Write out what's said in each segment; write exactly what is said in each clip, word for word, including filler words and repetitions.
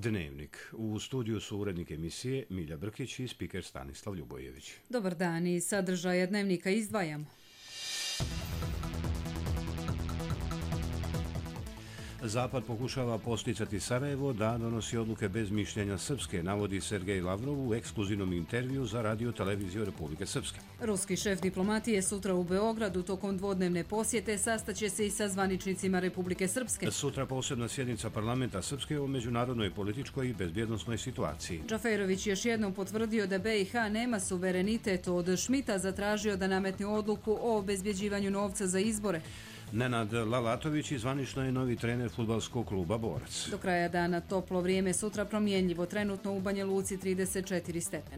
Dnevnik. U studiju su urednik emisije Milja Brkić i spiker Stanislav Ljubojević. Dobar dan, i sadržaje Dnevnika izdvajamo. Zapad pokušava posticati Sarajevo da donosi odluke bez mišljenja Srpske, navodi Sergej Lavrov u ekskluzivnom intervju za radio televiziju Republike Srpske. Ruski šef diplomatije sutra u Beogradu tokom dvodnevne posjete sastaće se i sa zvaničnicima Republike Srpske. Sutra posebna sjednica parlamenta Srpske o međunarodnoj političkoj i bezbjednosnoj situaciji. Džaferović još jednom potvrdio da B i H nema suverenitet, od Šmita zatražio da nametne odluku o obezbjeđivanju novca za izbore. Nenad Lalatović zvanično je novi trener fudbalskog kluba Borac. Do kraja dana toplo vrijeme, sutra promjenljivo, trenutno u Banja Luci trideset četiri stepena.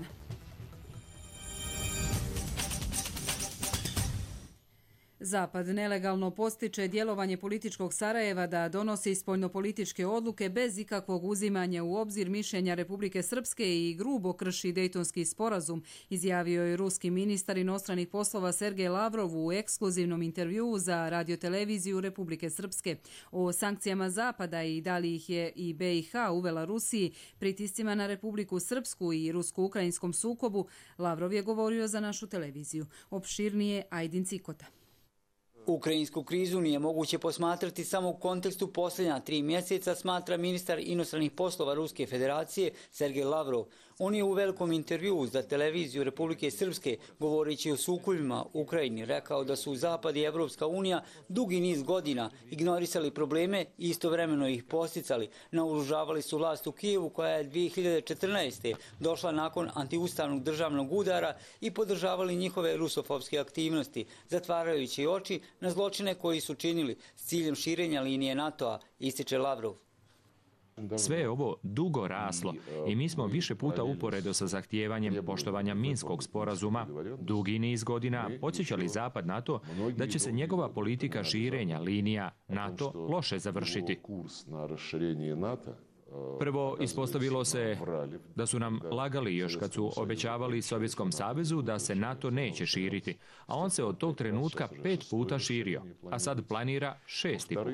Zapad nelegalno postiče djelovanje političkog Sarajeva da donosi spoljnopolitičke odluke bez ikakvog uzimanja u obzir mišljenja Republike Srpske i grubo krši Dejtonski sporazum, izjavio je ruski ministar inostranih poslova Sergej Lavrov u ekskluzivnom intervjuu za radioteleviziju Republike Srpske. O sankcijama Zapada i da li ih je i B i H uvela Rusiji, pritiscima na Republiku Srpsku i rusko-ukrajinskom sukobu, Lavrov je govorio za našu televiziju. Opširnije Ajdin Cikota. Ukrajinsku krizu nije moguće posmatrati samo u kontekstu posljednja tri mjeseca, smatra ministar inostranih poslova Ruske federacije Sergej Lavrov. On je u velikom intervjuu za televiziju Republike Srpske, govoreći o sukobima u Ukrajini, rekao da su Zapad i Evropska unija dugi niz godina ignorisali probleme i istovremeno ih posticali. Naoružavali su vlast u Kijevu, koja je dvije hiljade četrnaeste. došla nakon antiustavnog državnog udara, i podržavali njihove rusofobske aktivnosti, zatvarajući oči na zločine koji su činili s ciljem širenja linije NATO-a, ističe Lavrov. Sve je ovo dugo raslo i mi smo više puta uporedo sa zahtijevanjem poštovanja Minskog sporazuma dugi niz godina podsjećali Zapad na to da će se njegova politika širenja linija NATO loše završiti. Prvo, ispostavilo se da su nam lagali još kad su obećavali Sovjetskom savezu da se NATO neće širiti, a on se od tog trenutka pet puta širio, a sad planira šesti put.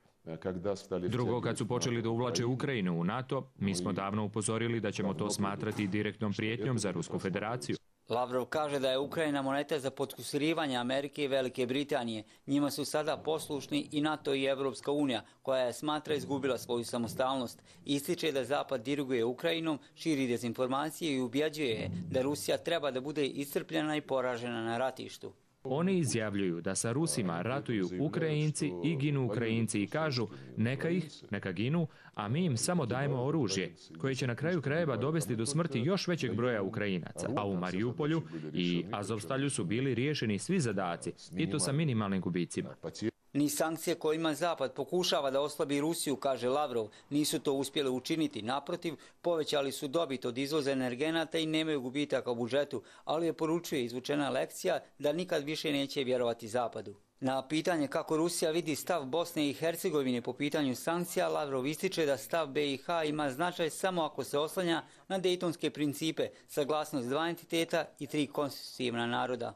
Drugo, kad su počeli da uvlače Ukrajinu u NATO, mi smo davno upozorili da ćemo to smatrati direktnom prijetnjom za Rusku federaciju. Lavrov kaže da je Ukrajina moneta za potkusirivanje Amerike i Velike Britanije. Njima su sada poslušni i NATO i Evropska unija, koja je, smatra, izgubila svoju samostalnost. Ističe da Zapad diriguje Ukrajinom, širi dezinformacije i ubjeđuje je da Rusija treba da bude iscrpljena i poražena na ratištu. Oni izjavljuju da sa Rusima ratuju Ukrajinci i ginu Ukrajinci i kažu neka ih, neka ginu, a mi im samo dajemo oružje, koje će na kraju krajeva dovesti do smrti još većeg broja Ukrajinaca. A u Mariupolju i Azovstalju su bili riješeni svi zadaci, i to sa minimalnim gubicima. Ni sankcije kojima Zapad pokušava da oslabi Rusiju, kaže Lavrov, nisu to uspjeli učiniti. Naprotiv, povećali su dobit od izvoza energenata i nemaju gubitaka u budžetu, ali je, poručuje, izvučena lekcija da nikad više neće vjerovati Zapadu. Na pitanje kako Rusija vidi stav Bosne i Hercegovine po pitanju sankcija, Lavrov ističe da stav B i H ima značaj samo ako se oslanja na dejtonske principe, saglasnost dva entiteta i tri konstitutivna naroda.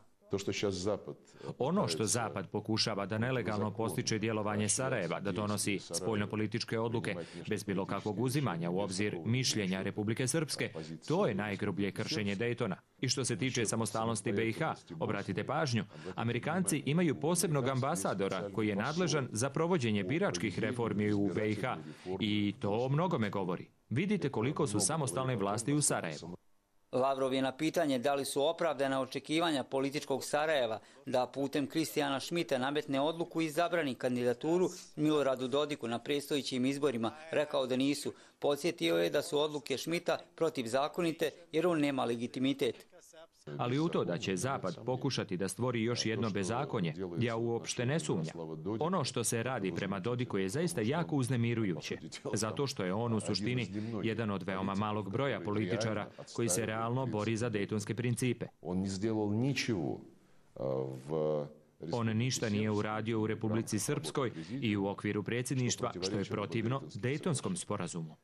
Ono što Zapad pokušava da nelegalno postiče djelovanje Sarajeva, da donosi spoljnopolitičke odluke bez bilo kakvog uzimanja u obzir mišljenja Republike Srpske, to je najgrublje kršenje Dejtona. I što se tiče samostalnosti B i H, obratite pažnju, Amerikanci imaju posebnog ambasadora koji je nadležan za provođenje biračkih reformi u B i H, i to o mnogome govori. Vidite koliko su samostalne vlasti u Sarajevu. Lavrov je na pitanje da li su opravdana očekivanja političkog Sarajeva da putem Kristijana Šmita nametne odluku i zabrani kandidaturu Miloradu Dodiku na predstojećim izborima, rekao da nisu. Podsjetio je da su odluke Šmita protivzakonite jer on nema legitimitet. Ali u to da će Zapad pokušati da stvori još jedno bezakonje, ja uopšte ne sumnjam. Ono što se radi prema Dodiku je zaista jako uznemirujuće, zato što je on u suštini jedan od veoma malog broja političara koji se realno bori za dejtonske principe. On ništa nije uradio u Republici Srpskoj i u okviru predsjedništva, što je protivno Dejtonskom sporazumu.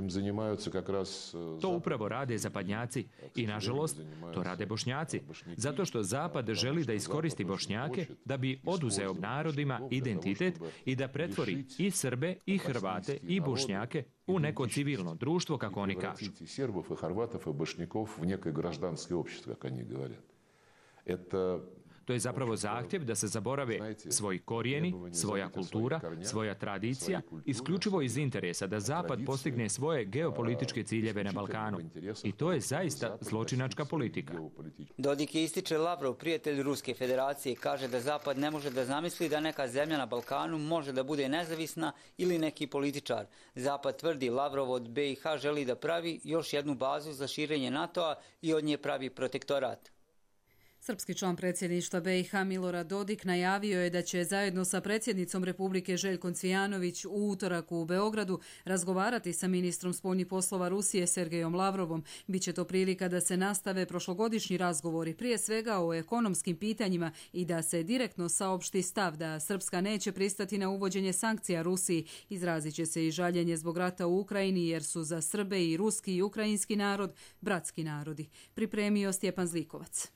To upravo rade zapadnjaci i, nažalost, to rade Bošnjaci, zato što Zapad želi da iskoristi Bošnjake da bi oduzeo narodima identitet i da pretvori i Srbe, i Hrvate, i Bošnjake u neko civilno društvo, kako oni kažu. To je zapravo zahtjev da se zaborave svoji korijeni, svoja kultura, svoja tradicija, isključivo iz interesa da Zapad postigne svoje geopolitičke ciljeve na Balkanu. I to je zaista zločinačka politika. Dodik je ističe Lavrov, prijatelj Ruske federacije, kaže da Zapad ne može da zamisli da neka zemlja na Balkanu može da bude nezavisna ili neki političar. Zapad tvrdi Lavrov od B i H želi da pravi još jednu bazu za širenje NATO-a i od nje pravi protektorat. Srpski član predsjedništva B i H Milorad Dodik najavio je da će zajedno sa predsjednicom Republike Željkom Cvijanović u utorak u Beogradu razgovarati sa ministrom spoljnih poslova Rusije Sergejom Lavrovom. Biće to prilika da se nastave prošlogodišnji razgovori, prije svega o ekonomskim pitanjima, i da se direktno saopšti stav da Srpska neće pristati na uvođenje sankcija Rusiji. Izrazit će se i žaljenje zbog rata u Ukrajini, jer su za Srbe i ruski i ukrajinski narod bratski narodi. Pripremio Stjepan Zlikovac.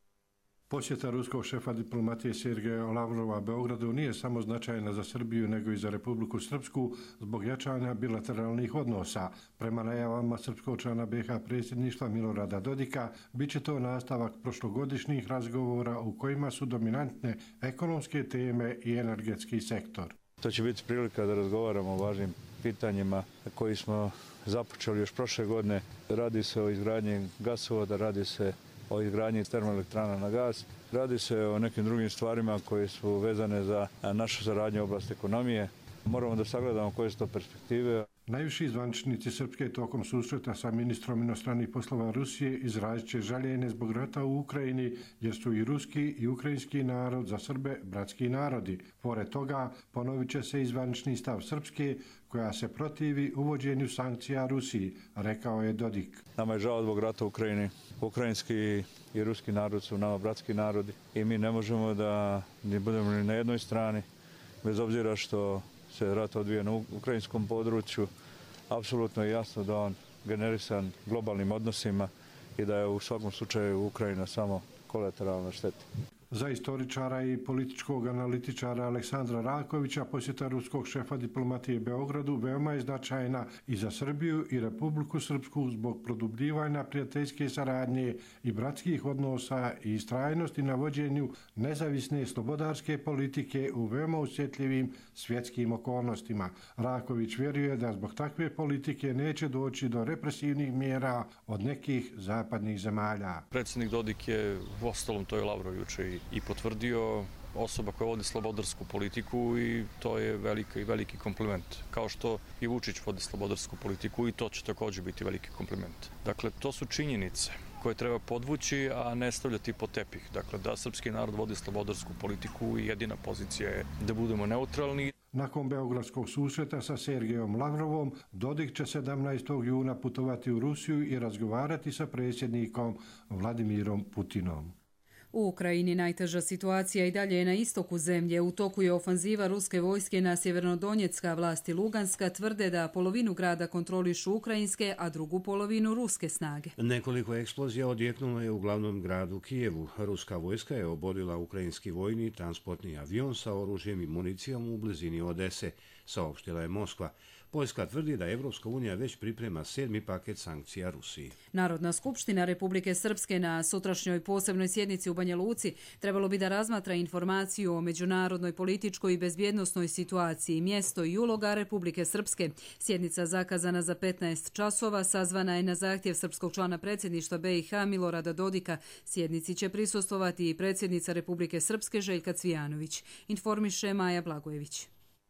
Posjeta ruskog šefa diplomatije Sergeja Lavrova Beogradu nije samo značajna za Srbiju, nego i za Republiku Srpsku zbog jačanja bilateralnih odnosa. Prema najavama srpskog člana B i H predsjedništva Milorada Dodika, bit će to nastavak prošlogodišnjih razgovora u kojima su dominantne ekonomske teme i energetski sektor. To će biti prilika da razgovaramo o važnim pitanjima koji smo započeli još prošle godine. Radi se o izgradnji gasovoda, radi se o izgradnji termoelektrana na gas. Radi se o nekim drugim stvarima koje su vezane za našu saradnju u oblasti ekonomije. Moramo da sagledamo koje su to perspektive. Najviši zvaničnici Srpske tokom susreta sa ministrom inostranih poslova Rusije izrazit će žaljenje zbog rata u Ukrajini, jer su i ruski i ukrajinski narod za Srbe bratski narodi. Pored toga, ponovit će se i zvanični stav Srpske, koja se protivi uvođenju sankcija Rusiji, rekao je Dodik. Nama je žao zbog rata u Ukrajini. Ukrajinski i ruski narod su nama bratski narodi i mi ne možemo da ne budemo ni na jednoj strani, bez obzira što se rat odvija na ukrajinskom području. Apsolutno je jasno da on generisan globalnim odnosima i da je u svakom slučaju Ukrajina samo kolateralna šteta. Za istoričara i političkog analitičara Aleksandra Rakovića posjeta ruskog šefa diplomatije Beogradu veoma je značajna i za Srbiju i Republiku Srpsku zbog produbljivanja prijateljske saradnje i bratskih odnosa i istrajnosti na vođenju nezavisne slobodarske politike u veoma osjetljivim svjetskim okolnostima. Raković vjeruje da zbog takve politike neće doći do represivnih mjera od nekih zapadnih zemalja. Predsjednik Dodik je, u ostalom to je Lavrov juče i potvrdio, osoba koja vodi slobodarsku politiku i to je veliki i veliki kompliment. Kao što i Vučić vodi slobodarsku politiku i to će također biti veliki kompliment. Dakle, to su činjenice koje treba podvući, a ne stavljati pod tepih. Dakle, da srpski narod vodi slobodarsku politiku i jedina pozicija je da budemo neutralni. Nakon beogradskog susreta sa Sergejom Lavrovom, Dodik će sedamnaestog juna putovati u Rusiju i razgovarati sa predsjednikom Vladimirom Putinom. U Ukrajini najteža situacija i dalje je na istoku zemlje. U toku je ofanziva ruske vojske na sjevernodonjecka. Vlasti Luganska tvrde da polovinu grada kontrolišu ukrajinske, a drugu polovinu ruske snage. Nekoliko eksplozija odjeknulo je u glavnom gradu Kijevu. Ruska vojska je oborila ukrajinski vojni transportni avion sa oružjem i municijom u blizini Odese, saopštila je Moskva. Poljska tvrdi da Evropska unija već priprema sedmi paket sankcija Rusiji. Narodna skupština Republike Srpske na sutrašnjoj posebnoj sjednici u Banja Luci trebalo bi da razmatra informaciju o međunarodnoj političkoj i bezbjednosnoj situaciji, mjesto i uloga Republike Srpske. Sjednica zakazana za petnaest časova sazvana je na zahtjev srpskog člana predsjedništva B i H Milorada Dodika. Sjednici će prisustvovati i predsjednica Republike Srpske Željka Cvijanović, informiše Maja Blagojević.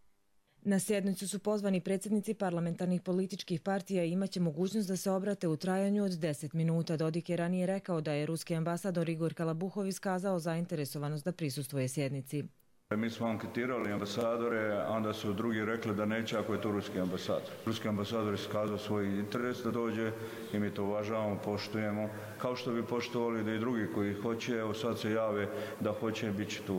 Na sjednicu su pozvani predsjednici parlamentarnih političkih partija i imaće mogućnost da se obrate u trajanju od deset minuta. Dodik je ranije rekao da je ruski ambasador Igor Kalabuhov iskazao zainteresovanost da prisustvuje sjednici. Mi smo anketirali ambasadore, onda su drugi rekli da neće ako je to ruski ambasador. Ruski ambasador je iskazao svoj interes da dođe i mi to uvažavamo, poštujemo. Kao što bi poštovali da i drugi koji hoće, evo sad se jave da hoće, bit će tu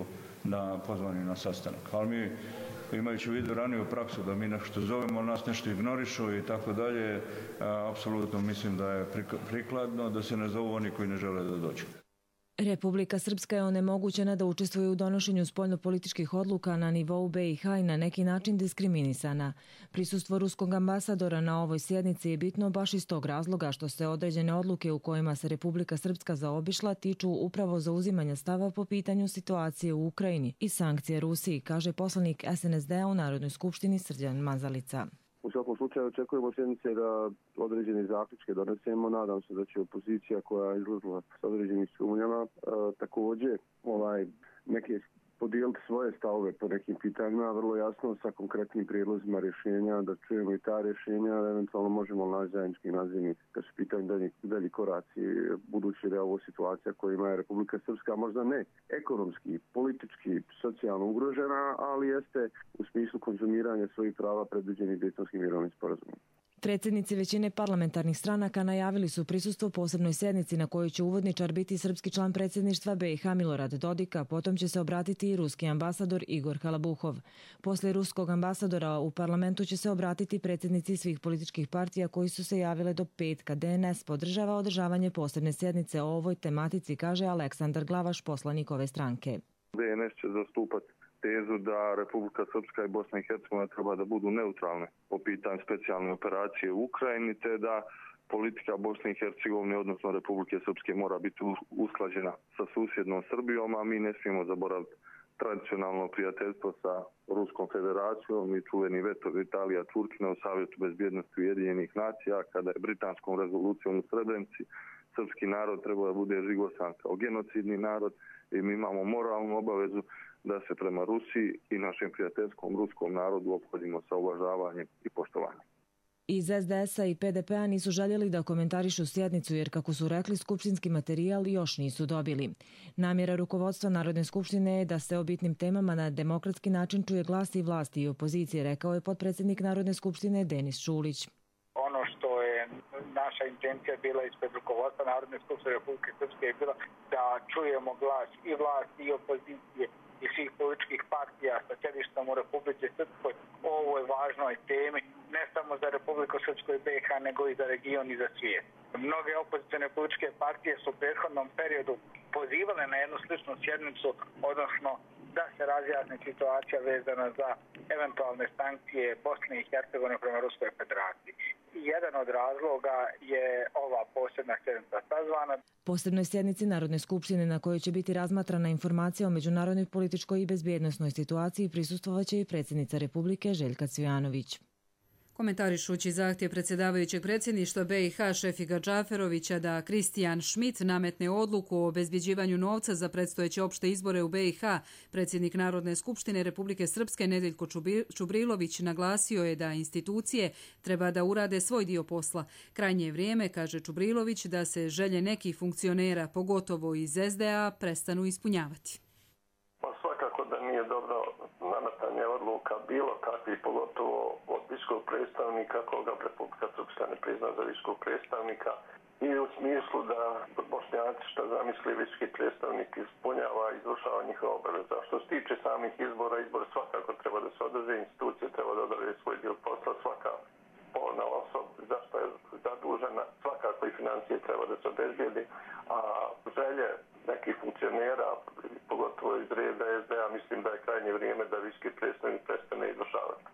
na pozvani na sastanak. Ali mi, imajući u vidu raniju praksu da mi nešto zovemo, nas nešto ignorišu i tako dalje, apsolutno mislim da je prikladno da se ne zovu oni koji ne žele da dođu. Republika Srpska je onemogućena da učestvuje u donošenju spoljnopolitičkih odluka na nivou B i H i na neki način diskriminisana. Prisustvo ruskog ambasadora na ovoj sjednici je bitno baš iz tog razloga što se određene odluke u kojima se Republika Srpska zaobišla tiču upravo zauzimanja stava po pitanju situacije u Ukrajini i sankcije Rusiji, kaže poslanik S N S D-a u Narodnoj skupštini Srđan Mazalica. U svakom slučaju očekujemo sjednice da određene zaključke donesemo. Nadam se da će opozicija koja je izlazila s određenim sumnjama e, također ovaj, neke podijeliti svoje stavove po nekim pitanjima, vrlo jasno sa konkretnim prijedlozima rješenja, da čujemo i ta rješenja, da eventualno možemo naći zajednički nazivnik kad su pitanje dalji, dalji koraci, budući da je ovo situacija koja ima Republika Srpska, možda ne ekonomski, politički, socijalno ugrožena, ali jeste u smislu konzumiranja svojih prava predviđenih Dejtonskim mirovnim sporazumom. Predsjednici većine parlamentarnih stranaka najavili su prisustvo posebnoj sjednici na kojoj će uvodničar biti srpski član predsjedništva B i H Milorad Dodik, a potom će se obratiti i ruski ambasador Igor Kalabuhov. Poslije ruskog ambasadora u parlamentu će se obratiti predsjednici svih političkih partija koji su se javile do petka. D N S podržava održavanje posebne sjednice o ovoj tematici, kaže Aleksandar Glavaš, poslanik ove stranke. D N S će zastupati tezu da Republika Srpska i Bosna i Hercegovina treba da budu neutralne po pitanju specijalne operacije u Ukrajini, te da politika Bosne i Hercegovine, odnosno Republike Srpske, mora biti usklađena sa susjednom Srbijom, a mi ne smijemo zaboraviti tradicionalno prijateljstvo sa Ruskom federacijom i čuveni veto Italija Turkina u Savjetu bezbjednosti Ujedinjenih nacija, kada je britanskom rezolucijom u Srebrenici srpski narod trebao da bude žigosan kao genocidni narod i mi imamo moralnu obavezu da se prema Rusiji i našem prijateljskom ruskom narodu ophodimo sa uvažavanjem i poštovanjem. Iz S D S-a i P D P-a nisu željeli da komentarišu sjednicu jer, kako su rekli, skupštinski materijal još nisu dobili. Namjera rukovodstva Narodne skupštine je da se o bitnim temama na demokratski način čuje glas i vlasti i opozicije, rekao je potpredsjednik Narodne skupštine Denis Šulić. Ono što je naša intencija bila ispred rukovodstva Narodne skupštine Republike Srpske je bila da čujemo glas i vlasti i opozicije i svih političkih partija sa sjedištem u Republike Srpskoj o ovoj važnoj temi, ne samo za Republiku Srpsku i B i H, nego i za region i za svijet. Mnoge opozicijne političke partije su u prethodnom periodu pozivale na jednu sličnu sjednicu, odnosno da se razjasni situacija vezana za eventualne sankcije Bosne i Hercegovine prema Ruskoj federaciji. Jedan od razloga je ova posebna sjednica sazvana. Posebnoj sjednici Narodne skupštine na kojoj će biti razmatrana informacija o međunarodnoj političkoj i bezbjednosnoj situaciji prisustvovaće i predsjednica Republike Željka Cvijanović. Komentarišući zahtjev predsjedavajućeg predsjedništva B i H Šefika Džaferovića da Kristijan Schmidt nametne odluku o obezbjeđivanju novca za predstojeće opšte izbore u B i H, predsjednik Narodne skupštine Republike Srpske Nedeljko Čubrilović naglasio je da institucije treba da urade svoj dio posla. Krajnje je vrijeme, kaže Čubrilović, da se želje nekih funkcionera, pogotovo iz S D A, prestanu ispunjavati. Pa svakako da nije dobro nametanje odluka bilo kakvih, pogotovo od visokog predstavnika koga Republika Srpska ne prizna za visokog predstavnika, i u smislu da Bošnjaci što zamisli visoki predstavnik ispunjava i izvršava njihova obaveza. Što se tiče samih izbora, izbor svakako treba da se održe, institucije treba da odrade svoj dio posla, svaka polna osoba za što je zadužena, svakako i financije treba da se obezbijedi, a želje nekih funkcionera, pogotovo iz reda S D A, mislim da je krajnje vrijeme da visoki predstavnik prestane izvršavati.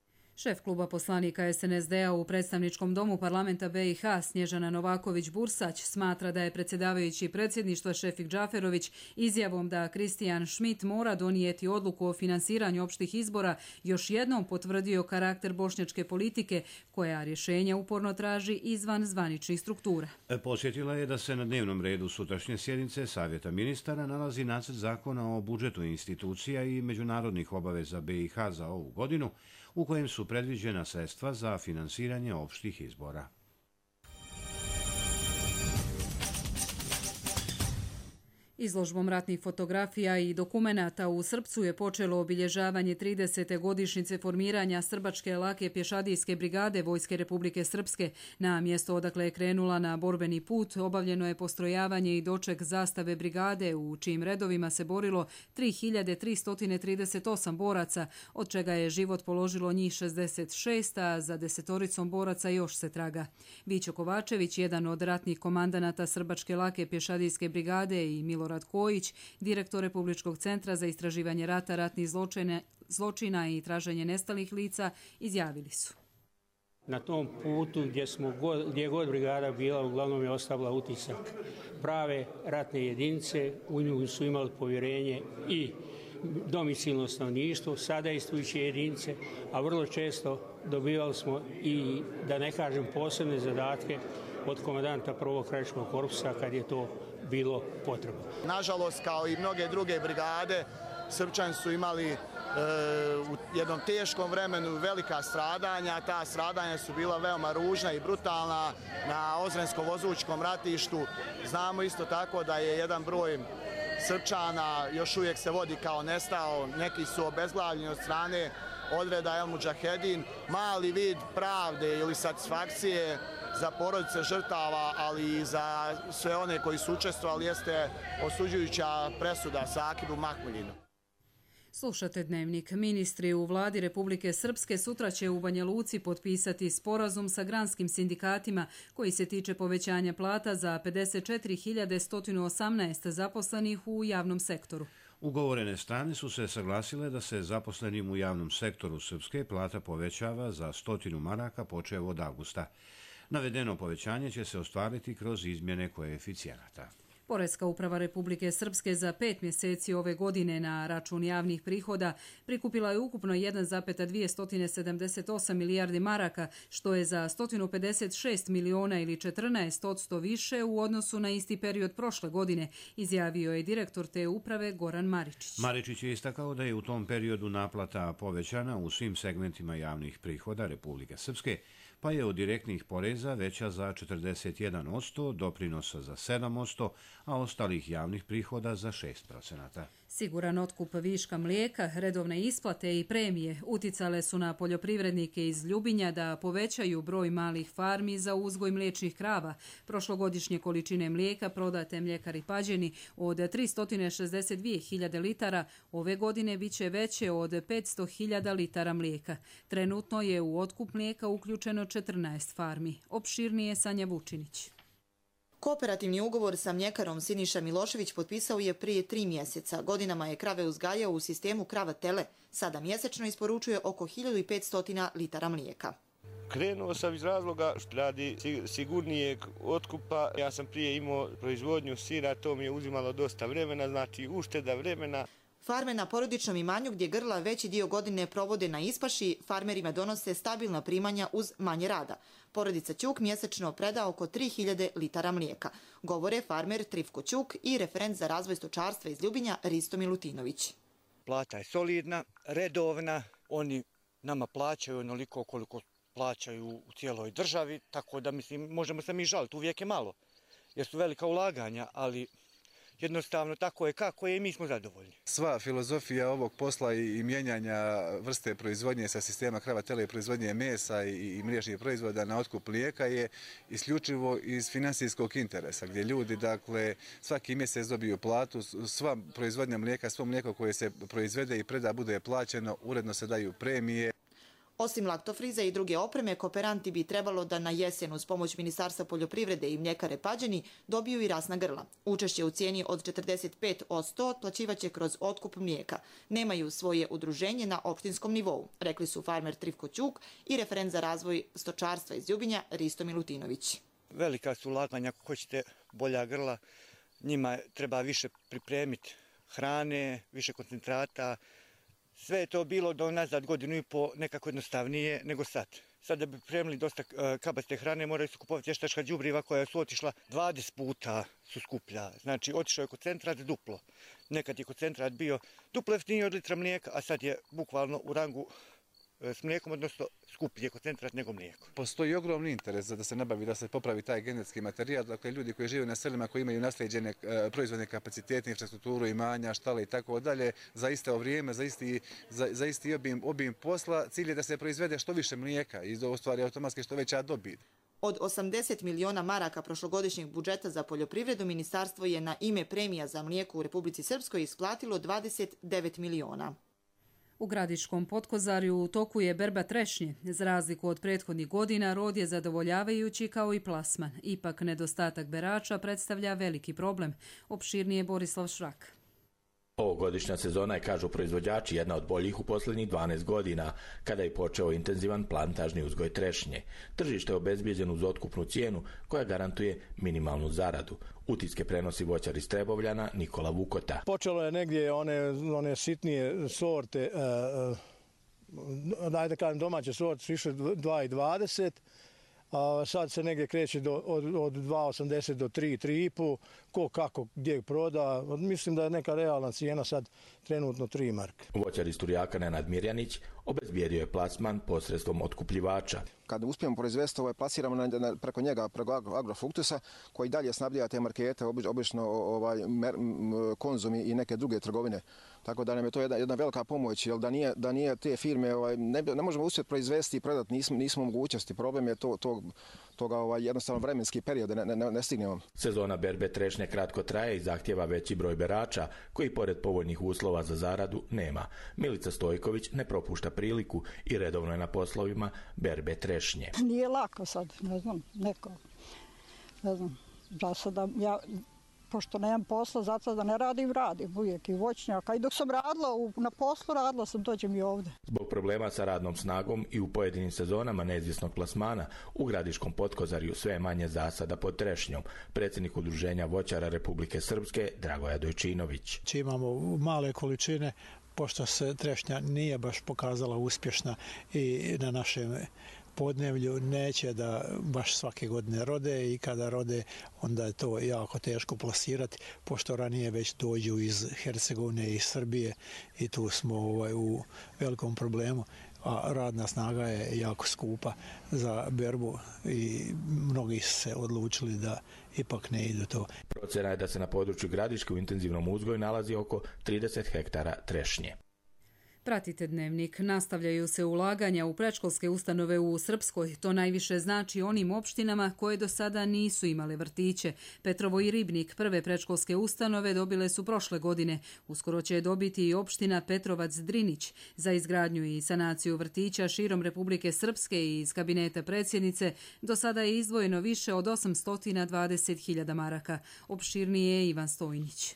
Šef kluba poslanika S N S D-a u predstavničkom domu parlamenta B i H Snježana Novaković-Bursać smatra da je predsjedavajući predsjedništva Šefik Džaferović izjavom da Kristijan Schmidt mora donijeti odluku o finansiranju opštih izbora još jednom potvrdio karakter bošnjačke politike koja rješenja uporno traži izvan zvaničnih struktura. Posjetila je da se na dnevnom redu sutrašnje sjednice Savjeta ministara nalazi nacrt zakona o budžetu institucija i međunarodnih obaveza B i H za ovu godinu, u kojem su predviđena sredstva za finansiranje opštih izbora. Izložbom ratnih fotografija i dokumenata u Srpcu je počelo obilježavanje tridesete godišnjice formiranja Srbačke lake pješadijske brigade Vojske Republike Srpske. Na mjesto odakle je krenula na borbeni put obavljeno je postrojavanje i doček zastave brigade u čijim redovima se borilo tri hiljade tristo trideset osam boraca, od čega je život položilo njih šezdeset šest, a za desetoricom boraca još se traga. Vićo Kovačević, jedan od ratnih komandanata Srbačke lake pješadijske brigade, i Milorad Kojić, direktor Republičkog centra za istraživanje rata, ratnih zločina, zločina i traženje nestalih lica, izjavili su. Na tom putu gdje, smo god, gdje god brigada bila, uglavnom je ostavila utisak prave ratne jedinice, u nju su imali povjerenje i domicilno stanovništvo, sadejstvujuće jedinice, a vrlo često dobivali smo i, da ne kažem, posebne zadatke od komandanta prvog krajiškog korpusa kad je to bilo potrebno. Nažalost, kao i mnoge druge brigade, Srpčani su imali e, u jednom teškom vremenu velika stradanja. Ta stradanja su bila veoma ružna i brutalna na Ozrensko-Vozučkom ratištu. Znamo isto tako da je jedan broj Srpčana još uvijek se vodi kao nestao. Neki su obezglavljeni od strane odreda El Mudžahedin. Mali vid pravde ili satisfakcije za porodice žrtava, ali i za sve one koji su učestvovali, jeste osuđujuća presuda Sakibu Mahmuljinu. Slušate Dnevnik. Ministri u vladi Republike Srpske sutra će u Banja Luci potpisati sporazum sa granskim sindikatima koji se tiče povećanja plata za pedeset četiri hiljade sto osamnaest zaposlenih u javnom sektoru. Ugovorene strane su se saglasile da se zaposlenim u javnom sektoru Srpske plata povećava za stotinu maraka počev od avgusta. Navedeno povećanje će se ostvariti kroz izmjene koeficijenata. Poreska uprava Republike Srpske za pet mjeseci ove godine na račun javnih prihoda prikupila je ukupno jedan zarez dvjesto sedamdeset osam milijardi maraka, što je za sto pedeset šest miliona ili četrnaest posto više u odnosu na isti period prošle godine, izjavio je direktor te uprave Goran Maričić. Maričić je istakao da je u tom periodu naplata povećana u svim segmentima javnih prihoda Republike Srpske, pa je od direktnih poreza veća za četrdeset jedan posto, doprinosa za sedam posto, a ostalih javnih prihoda za šest procenata. Siguran otkup viška mlijeka, redovne isplate i premije uticale su na poljoprivrednike iz Ljubinja da povećaju broj malih farmi za uzgoj mliječnih krava. Prošlogodišnje količine mlijeka prodate mljekari Pađeni od tristo šezdeset dvije hiljade litara ove godine biće veće od petsto hiljada litara mlijeka. Trenutno je u otkup mlijeka uključeno četrnaest farmi. Opširnije Sanja Vučinić. Kooperativni ugovor sa mljekarom Siniša Milošević potpisao je prije tri mjeseca. Godinama je krave uzgajao u sistemu krava tele. Sada mjesečno isporučuje oko hiljadu petsto litara mlijeka. Krenuo sam iz razloga što radi sigurnijeg otkupa. Ja sam prije imao proizvodnju sira, to mi je uzimalo dosta vremena, znači ušteda vremena. Farme na porodičnom imanju gdje grla veći dio godine provode na ispaši, farmerima donose stabilna primanja uz manje rada. Porodica Ćuk mjesečno preda oko tri hiljade litara mlijeka. Govore farmer Trifko Ćuk i referent za razvoj stočarstva iz Ljubinja Risto Milutinović. Plata je solidna, redovna, oni nama plaćaju onoliko koliko plaćaju u cijeloj državi, tako da mislim možemo se mi žaliti, uvijek je malo, jer su velika ulaganja, ali jednostavno tako je kako je i mi smo zadovoljni. Sva filozofija ovog posla i mijenjanja vrste proizvodnje sa sistema krava tele, proizvodnje mesa i mliječnih proizvoda na otkup mlijeka je isključivo iz financijskog interesa, gdje ljudi dakle svaki mjesec dobiju platu, sva proizvodnja mlijeka, svo mlijeko koje se proizvede i preda bude plaćeno, uredno se daju premije. Osim laktofriza i druge opreme, kooperanti bi trebalo da na jesen uz pomoć Ministarstva poljoprivrede i mljekare Pađeni dobiju i rasna grla. Učešće u cijeni od četrdeset pet posto otplaćivaće kroz otkup mlijeka. Nemaju svoje udruženje na opštinskom nivou, rekli su farmer Trifko Ćuk i referent za razvoj stočarstva iz Ljubinja Risto Milutinović. Velika su ulaganja, ako hoćete bolja grla, njima treba više pripremiti hrane, više koncentrata. Sve je to bilo do nazad godinu i po nekako jednostavnije nego sad. Sad da bi pripremili dosta kabacite hrane moraju se kupovati vještačka đubriva koja su otišla dvadeset puta su skuplja. Znači otišao je koncentrat duplo. Nekad je koncentrat bio duplo jeftiniji od litra mlijeka, a sad je bukvalno u rangu s mlijekom, odnosno skuplji koncentrat nego mlijeko. Postoji ogromni interes da se nabavi, da se popravi taj genetski materijal. Dakle, ljudi koji žive na selima, koji imaju naslijeđene proizvodne kapacitete, infrastrukturu, imanja, štale i tako dalje, za isto vrijeme, za isti, za, za isti obim, obim posla, cilj je da se proizvede što više mlijeka i da ostvari automatski što veća dobit. Od osamdeset miliona maraka prošlogodišnjeg budžeta za poljoprivredu, ministarstvo je na ime premija za mlijeko u Republici Srpskoj isplatilo dvadeset devet miliona. U Gradiškom Potkozarju u toku je berba trešnje. Za razliku od prethodnih godina, rod je zadovoljavajući kao i plasman. Ipak, nedostatak berača predstavlja veliki problem. Opširnije Borislav Šrak. Ovogodišnja sezona je, kažu proizvođači, jedna od boljih u posljednjih dvanaest godina, kada je počeo intenzivan plantažni uzgoj trešnje. Tržište je obezbijeđeno uz otkupnu cijenu koja garantuje minimalnu zaradu. Utiske prenosi voćar iz Trebovljana Nikola Vukota. Počelo je negdje one, one sitnije sorte, uh, dajde kažem domaće sorte, su išle dva i dvadeset, a sad se negdje kreće do, od, od dva osamdeset do tri, tri i po, ko kako gdje proda. Mislim da je neka realna cijena sad trenutno tri marke. Voćar iz Turjaka Nenad Mirjanić obezbijedio je plasman posredstvom otkupljivača. Kad uspijemo proizvesti, ovaj, plasiramo na, na, preko njega, preko Agrofruktusa, koji dalje snabdija te markete, obično ovaj, mer, Konzumi i neke druge trgovine. Tako da nam je to jedna, jedna velika pomoć, jer da nije, da nije te firme, ovaj, ne, ne možemo uspjeti proizvesti i prodati, nismo, nismo mogućnosti. Problem je to, to, toga ovaj, jednostavno vremenski period, ne, ne, ne stignemo. Sezona berbe trešnje kratko traje i zahtjeva veći broj berača, koji pored povoljnih uslova za zaradu nema. Milica Stojković ne propušta priliku i redovno je na poslovima berbe trešnje. Nije lako sad, ne znam, neko, ne znam, za sada ja, pošto nemam posla, zato da ne radim, radim uvijek i voćnjaka. I dok sam radila u, na poslu, radila sam, dođem i ovdje. Zbog problema sa radnom snagom i u pojedinim sezonama neizvjesnog plasmana, u Gradiškom Potkozarju sve je manje zasada pod trešnjom. Predsjednik Udruženja voćara Republike Srpske Dragoja Dojčinović. Imamo male količine, pošto se trešnja nije baš pokazala uspješna i na našem podnevlju neće da baš svake godine rode i kada rode onda je to jako teško plasirati, pošto ranije već dođu iz Hercegovine i Srbije i tu smo ovaj, u velikom problemu, a radna snaga je jako skupa za berbu i mnogi su se odlučili da ipak ne idu to. Procjena je da se na području Gradiške u intenzivnom uzgoju nalazi oko trideset hektara trešnje. Pratite Dnevnik. Nastavljaju se ulaganja u predškolske ustanove u Srpskoj. To najviše znači onim opštinama koje do sada nisu imale vrtiće. Petrovo i Ribnik, prve predškolske ustanove, dobile su prošle godine. Uskoro će dobiti i opština Petrovac Drinić. Za izgradnju i sanaciju vrtića širom Republike Srpske i iz kabineta predsjednice do sada je izdvojeno više od osamsto dvadeset hiljada maraka. Opširnije je Ivan Stojnić.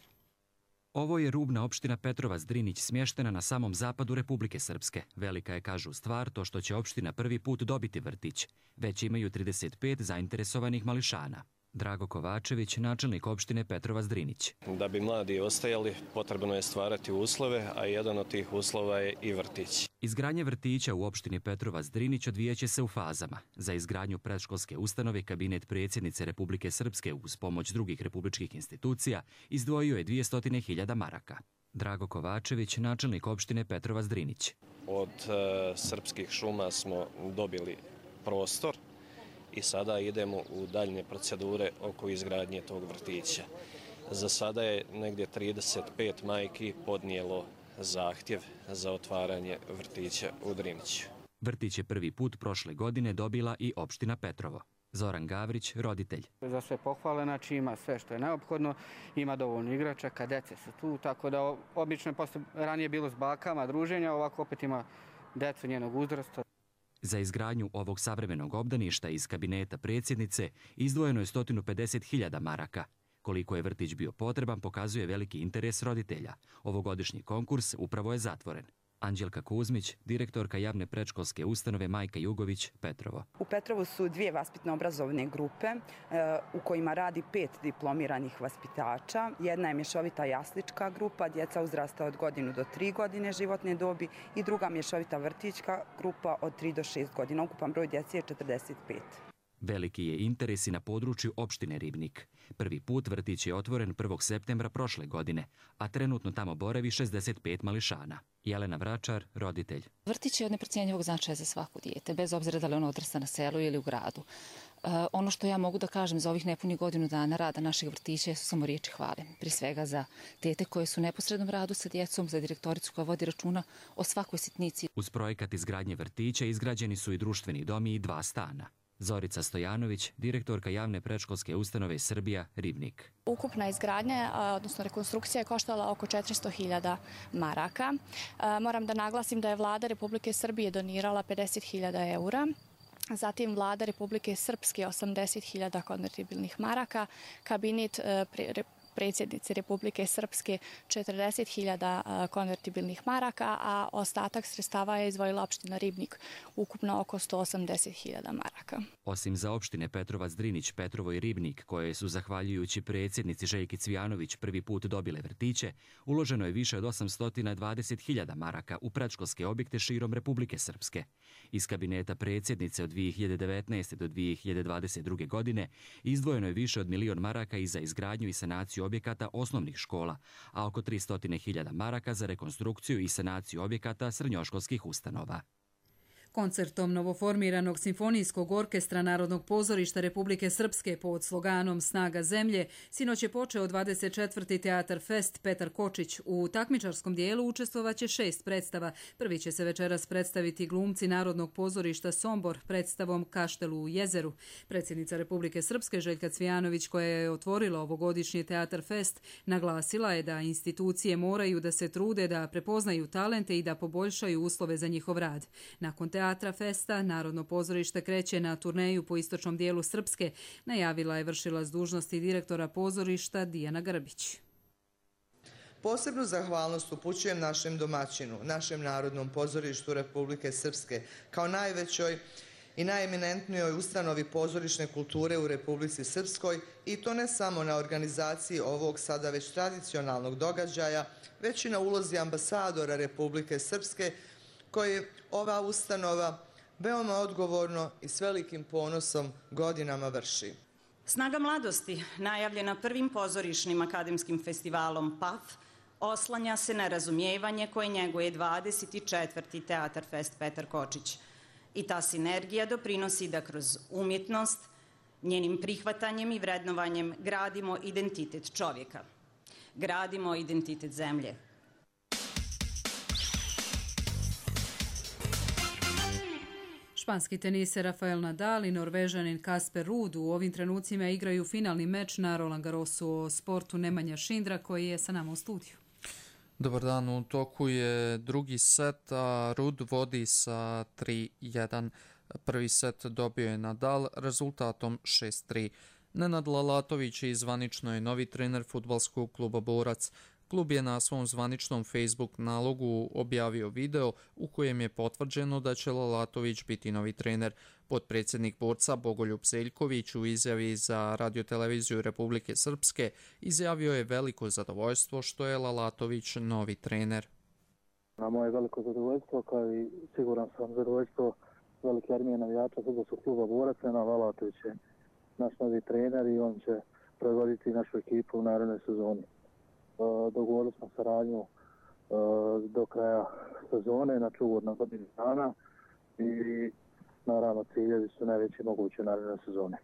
Ovo je rubna opština Petrovac Drinić, smještena na samom zapadu Republike Srpske. Velika je, kažu, stvar to što će opština prvi put dobiti vrtić. Već imaju trideset pet zainteresovanih mališana. Drago Kovačević, načelnik opštine Petrovac Drinić. Da bi mladi ostajali, potrebno je stvarati uslove, a jedan od tih uslova je i vrtić. Izgradnje vrtića u opštini Petrovac Drinić odvijeće se u fazama. Za izgradnju predškolske ustanove kabinet predsjednice Republike Srpske uz pomoć drugih republičkih institucija izdvojio je dvjesto hiljada maraka. Drago Kovačević, načelnik opštine Petrovac Drinić. Od e, srpskih šuma smo dobili prostor i sada idemo u daljnje procedure oko izgradnje tog vrtića. Za sada je negdje trideset pet majki podnijelo zahtjev za otvaranje vrtića u Driniću. Vrtić je prvi put prošle godine dobila i opština Petrovo. Zoran Gavrić, roditelj. Za sve pohvale, znači ima sve što je neophodno, ima dovoljno igračaka, dece su tu, tako da obično je posle ranije bilo s bakama druženja, ovako opet ima decu njenog uzrasta. Za izgradnju ovog savremenog obdaništa iz kabineta predsjednice izdvojeno je sto pedeset hiljada maraka. Koliko je vrtić bio potreban pokazuje veliki interes roditelja. Ovogodišnji konkurs upravo je zatvoren. Anđelka Kuzmić, direktorka javne predškolske ustanove Majka Jugović, Petrovo. U Petrovu su dvije vaspitno-obrazovne grupe u kojima radi pet diplomiranih vaspitača. Jedna je mješovita jaslička grupa, djeca uzrasta od godinu do tri godine životne dobi, i druga mješovita vrtićka grupa od tri do šest godina. Ukupan broj djece je četrdeset pet. Veliki je interes i na području opštine Ribnik. Prvi put vrtić je otvoren prvog septembra prošle godine, a trenutno tamo boravi šezdeset pet mališana. Jelena Vračar, roditelj. Vrtić je od neprocjenjivog značaja za svako dijete, bez obzira da li ono odrasta na selu ili u gradu. Uh, ono što ja mogu da kažem za ovih nepunih godinu dana rada naših vrtića su samo riječi hvale. Prije svega za tete koje su u neposrednom radu sa djecom, za direktoricu koja vodi računa o svakoj sitnici. Uz projekat izgradnje vrtića izgrađeni su i društveni domi i dva stana. Zorica Stojanović, direktorka javne predškolske ustanove Srbija, Ribnik. Ukupna izgradnja, odnosno rekonstrukcija je koštala oko četiristo hiljada maraka. Moram da naglasim da je vlada Republike Srbije donirala pedeset hiljada eura. Zatim vlada Republike Srpske osamdeset hiljada konvertibilnih maraka, kabinet predsjednice Republike Srpske četrdeset hiljada konvertibilnih maraka, a ostatak sredstava je izdvojila opština Ribnik, ukupno oko sto osamdeset hiljada maraka. Osim za opštine Petrovac, Drinić, Petrovo i Ribnik, koje su zahvaljujući predsjednici Željki Cvijanović prvi put dobile vrtiće, uloženo je više od osamsto dvadeset hiljada maraka u predškolske objekte širom Republike Srpske. Iz kabineta predsjednice od dvije hiljade devetnaeste. do dvije hiljade dvadeset druge. godine izdvojeno je više od milion maraka i za izgradnju i sanaciju objekata osnovnih škola, a oko tristo hiljada maraka za rekonstrukciju i sanaciju objekata srednjoškolskih ustanova. Koncertom novoformiranog simfonijskog orkestra Narodnog pozorišta Republike Srpske pod sloganom Snaga zemlje sinoć je počeo dvadeset četvrti Teatar Fest Petar Kočić. U takmičarskom dijelu učestvovaće šest predstava. Prvi će se večeras predstaviti glumci Narodnog pozorišta Sombor predstavom Kaštelu u jezeru. Predsjednica Republike Srpske Željka Cvijanović, koja je otvorila ovogodišnji Teatar Fest, naglasila je da institucije moraju da se trude da prepoznaju talente i da poboljšaju uslove za njihov rad. Nakon Teatra Festa Narodno pozorište kreće na turneju po istočnom dijelu Srpske, najavila je vršilac dužnosti direktora pozorišta Dijana Grbić. Posebnu zahvalnost upućujem našem domaćinu, našem Narodnom pozorištu Republike Srpske, kao najvećoj i najeminentnijoj ustanovi pozorišne kulture u Republici Srpskoj, i to ne samo na organizaciji ovog sada već tradicionalnog događaja, već i na ulozi ambasadora Republike Srpske, koje ova ustanova veoma odgovorno i s velikim ponosom godinama vrši. Snaga mladosti, najavljena prvim pozorišnim akademskim festivalom P A F, oslanja se na razumijevanje koje njeguje dvadeset četvrti Teatar Fest Petar Kočić. I ta sinergija doprinosi da kroz umjetnost, njenim prihvatanjem i vrednovanjem gradimo identitet čovjeka. Gradimo identitet zemlje. Španski teniser Rafael Nadal i Norvežanin Kasper Ruud u ovim trenucima igraju finalni meč na Roland Garrosu. O sportu Nemanja Šindra koji je sa nama u studiju. Dobar dan, u toku je drugi set, a Ruud vodi sa tri jedan. Prvi set dobio je Nadal rezultatom šest tri. Nenad Lalatović je zvanično je novi trener fudbalskog kluba Borac. Klub je na svom zvaničnom Facebook nalogu objavio video u kojem je potvrđeno da će Lalatović biti novi trener. Potpredsjednik Borca Bogoljub Zeljković u izjavi za radioteleviziju Republike Srpske izjavio je veliko zadovoljstvo što je Lalatović novi trener. Na moje veliko zadovoljstvo, kao i siguran sam zadovoljstvo velike armije navijača fudbalskog kluba Borac, Nenad Lalatović je naš novi trener i on će predvoditi našu ekipu u narednoj sezoni. Dogovorili smo saradnju do kraja sezone, znači uvodna godina dana, i naravno ciljevi su najveći mogući u narednoj sezoni.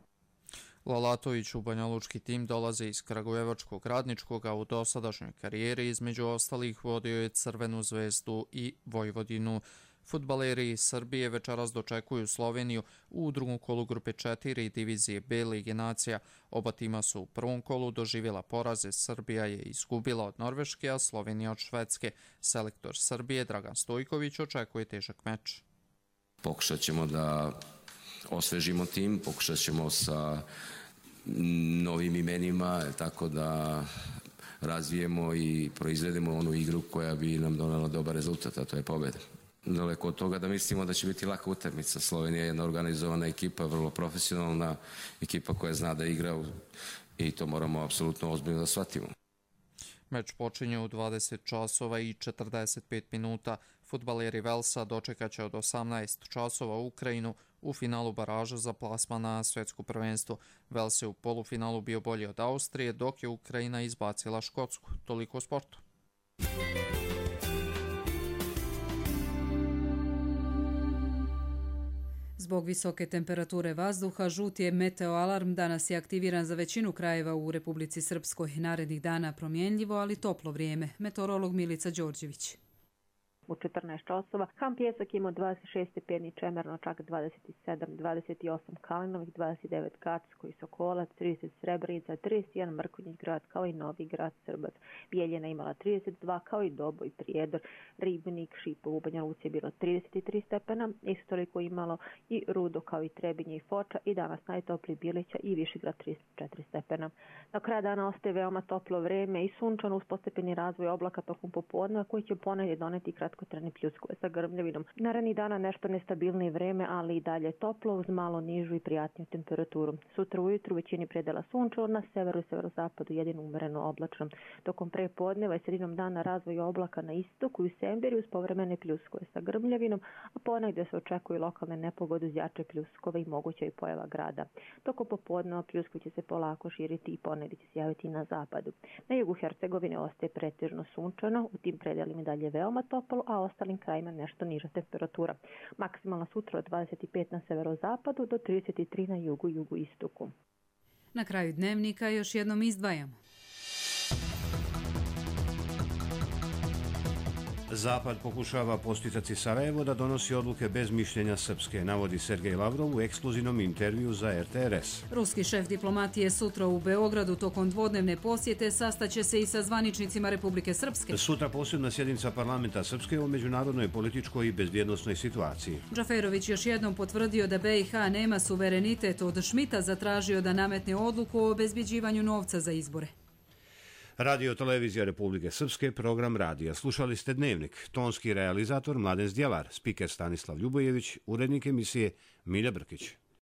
Lalatović u banjalučki tim dolaze iz kragujevačkog Radničkog, a u dosadašnjoj karijeri između ostalih vodio je Crvenu zvezdu i Vojvodinu. Fudbaleri iz Srbije večeras dočekuju Sloveniju u drugom kolu grupe četiri divizije B Lige nacija. Oba tima su u prvom kolu doživjela poraze. Srbija je izgubila od Norveške, a Slovenija od Švedske. Selektor Srbije Dragan Stojković očekuje težak meč. Pokušat ćemo da osvežimo tim, pokušat ćemo sa novim imenima, tako da razvijemo i proizvedemo onu igru koja bi nam donala dobar rezultat, a to je pobjeda. Daleko od toga da mislimo da će biti laka utakmica. Slovenija je jedna organizovana ekipa, vrlo profesionalna ekipa koja zna da igra i to moramo apsolutno ozbiljno da shvatimo. Meč počinje u dvadeset časova i četrdeset pet minuta. Fudbaleri Velsa dočekaće od osamnaest časova u Ukrajinu u finalu baraža za plasman na svjetsko prvenstvo. Vels je u polufinalu bio bolji od Austrije, dok je Ukrajina izbacila Škotsku. Toliko o sportu. Zbog visoke temperature vazduha, žuti je meteoalarm danas je aktiviran za većinu krajeva u Republici Srpskoj. Narednih dana promjenljivo, ali toplo vrijeme. Meteorolog Milica Đorđević. U četrnaest časova Kam Pjesak imao dvadeset šest stepeni, Čemerno čak dvadeset sedam, dvadeset osam Kalinovih, dvadeset devet Gacko i Sokolac, trideset Srebrenica, trideset jedan Mrkonjić Grad kao i Novi Grad Srbac. Bijeljina imala trideset dva kao i Doboj, Prijedor, Ribnik, Šipovo, u Banja Luci je bilo trideset tri stepena, isto toliko imalo i Rudo kao i Trebinje i Foča i danas najtopliji Bilića i Višegrad trideset četiri stepena. Na kraju dana ostaje veoma toplo vreme i sunčano uz postepeni razvoj oblaka tokom popodneva koji će ponedje doneti kratkotrajne pljuskove sa grmljavinom. Narednih dana nešto nestabilnije vreme, ali i dalje toplo uz malo nižu i prijatniju temperaturu. Sutra ujutru većini predela sunčano, na severu i severozapadu jedino umereno oblačno. Tokom prepodneva i sredinom dana razvoj oblaka na istoku i u Semberiju uz povremene pljuskove sa grmljavinom, a ponegdje se očekuju lokalne nepogode uz jače pljuskove i moguća i pojava grada. Tokom popodneva pljuskovi će se polako širiti i ponegdje će se javiti na zapadu. Na jugu Hercegovine ostaje pretežno sunčano, u tim predelima dalje veoma toplo, a ostalim krajima nešto niža temperatura. Maksimalna sutra od dvadeset pet na severozapadu do trideset tri na jugu i jugoistoku. Na kraju dnevnika još jednom izdvajamo. Zapad pokušava posticati Sarajevo da donosi odluke bez mišljenja Srpske, navodi Sergej Lavrov u ekskluzivnom intervju za R T R S. Ruski šef diplomatije sutra u Beogradu tokom dvodnevne posjete sastaće se i sa zvaničnicima Republike Srpske. Sutra posebna sjednica parlamenta Srpske o međunarodnoj političkoj i bezbjednosnoj situaciji. Džaferović još jednom potvrdio da B i H nema suverenitet, od Šmita zatražio da nametne odluku o obezbjeđivanju novca za izbore. Radio Televizija Republike Srpske, program radija. Slušali ste Dnevnik. Tonski realizator Mladen Zdjelar, spiker Stanislav Ljubojević, urednik emisije Milja Brkić.